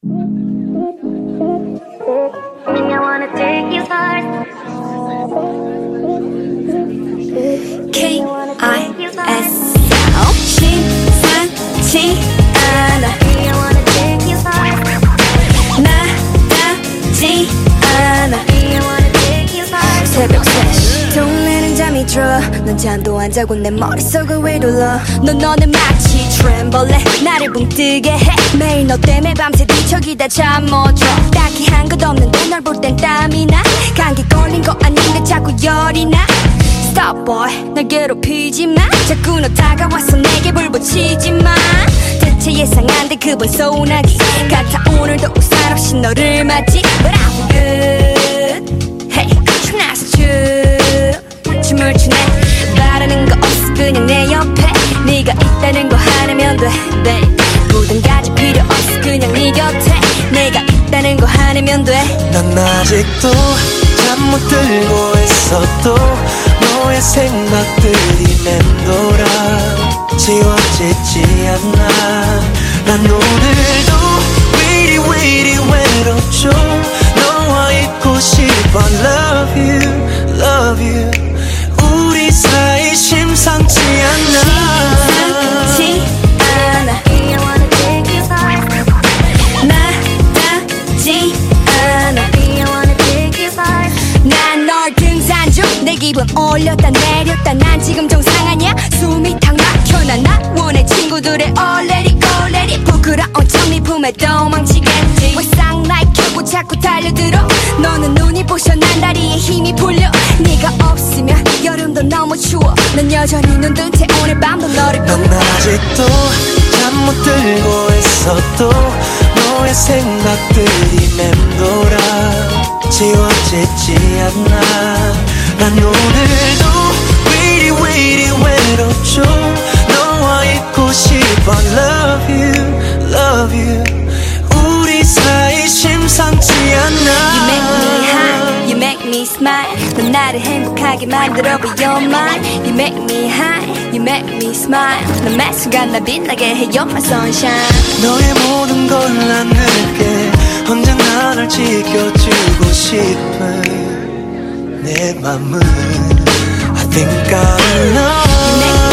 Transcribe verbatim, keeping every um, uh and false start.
I wanna take you far. K I S 심상치 않아 I wanna take you far. 나답지 않아 I wanna take you far. 새벽 세 시 동네는 잠이 들어 넌 잠도 안 자고 내 머릿속을 휘둘러 넌 너는 마치 트램벌레 나를 붕 뜨게 해 매일 너 때문에 밤새 뒤척이다 잠 못 줘 딱히 한 것 없는데 널 볼 땐 땀이 나 감기 걸린 거 아닌데 자꾸 열이 나 Stop boy 날 괴롭히지 마 자꾸 너 다가와서 내게 불 붙이지 마 대체 예상한데 그번 소나기 같아 오늘도 우산 없이 너를 맞지 But I'm good Hey 신나서 춤 춤을 추네 바라는 거 없어 그냥 내 옆에 네가 있다는 거 하나면 돼 babe 부담 가질 필요 없어 그냥 네 곁에 내가 있다는 거 하나면 돼 난 아직도 잠 못 들고 있어도 너의 생각들이 맴돌아 지워지지 않아 난 오늘도 위리 위리 외롭죠 너와 있고 싶어 Love you, love you 우리 사이 심상치 않아 심상치 않아 I wanna take you far. 나답지 않아 I wanna take you far. 난 널 등산 중 내 기분 올렸다 내렸다 난 지금 정상 아니야 숨이 탁 막혀 난 나 원해 친구들의 얼레리 꼴레리 부끄러운 척 네 품에 도망치겠지 왜 쌍라이 켜고 자꾸 달려들어 너는 눈이 부셔 난 다리에 힘이 풀려 네가 없으면 여름도 너무 추워 난 여전히 눈 뜬 채 오늘 밤도 너를 난 꿈꿔 아직도 잠 못 들고 있어도 너의 생각들이 맴돌아 지워지지 않아 난 오늘도 위리 위리 외롭죠 너와 있고 싶어 Love you, love you 우리 사이 심상치 않아 You make me high, you make me smile 넌 나를 행복하게 만들어 be your mind You make me high, you make me smile 넌 매 순간 날 빛나게 해 You're my sunshine 너의 모든 걸 나눌게 언제나 널 지켜주고 싶은 내 맘은 I think I'm in love